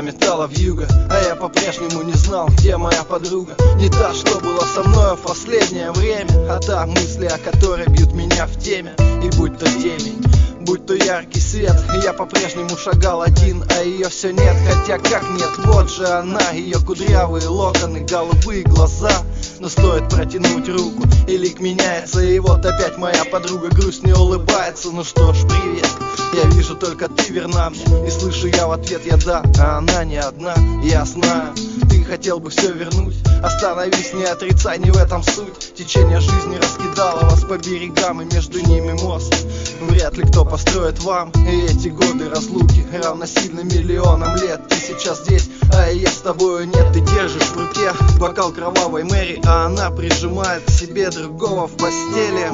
заметала вьюга, а я по-прежнему не знал, где моя подруга. Не та, что была со мною в последнее время, а та, мысли о которой бьют меня в теме. И будь то темень, будь то яркий свет, я по-прежнему шагал один, а ее все нет. Хотя как нет, вот же она, ее кудрявые локоны, голубые глаза. Но стоит протянуть руку, и лик меняется, и вот опять моя подруга грустно улыбается. Ну что ж, привет, я вижу, только ты верна мне, и слышу я в ответ я да, а она не одна. Я знаю, ты хотел бы все вернуть, остановись, не отрицай, не в этом суть. Течение жизни раскидало вас по берегам, и между ними мост вряд ли кто построит вам. И эти годы разлуки равносильны миллионам лет. Ты сейчас здесь, а я с тобою нет. Ты держишь в руке бокал кровавой Мэри, а она прижимает к себе другого в постели.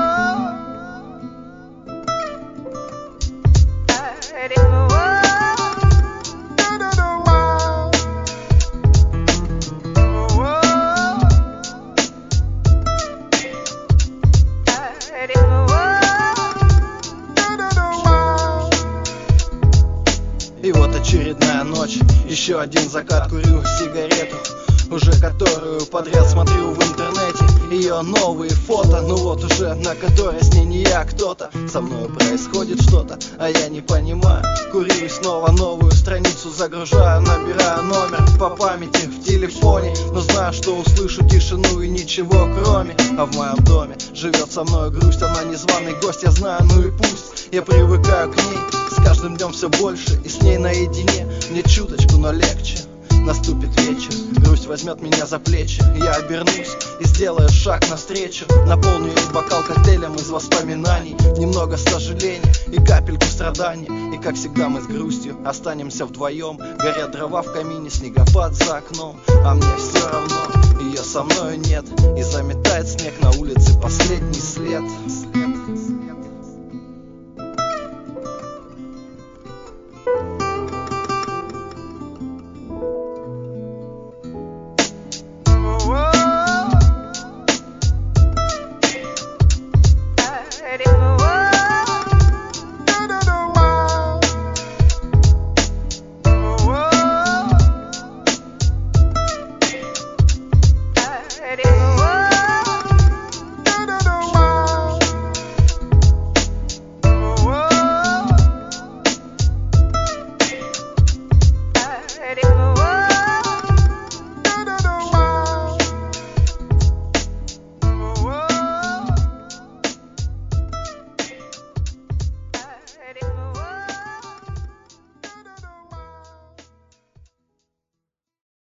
И вот очередная ночь, еще один закат, курю сигарету, уже которую подряд смотрю в интернете. Ее новые фото, ну вот уже на которой с ней не я, кто-то. Со мною происходит что-то, а я не понимаю. Курю и снова новую страницу загружаю, набираю номер по памяти в телефоне, но знаю, что услышу тишину и ничего кроме. А в моем доме живет со мной грусть, она незваный гость, я знаю, ну и пусть. Я привыкаю к ней, с каждым днем все больше, и с ней наедине мне чуточку, но легче. Наступит вечер, грусть возьмет меня за плечи, я обернусь и сделаю шаг навстречу. Наполню ей бокал коктейлем из воспоминаний, немного сожаления и капельку страдания. И как всегда мы с грустью останемся вдвоем. Горят дрова в камине, снегопад за окном, а мне все равно, ее со мною нет. И заметает снег на улице последний след.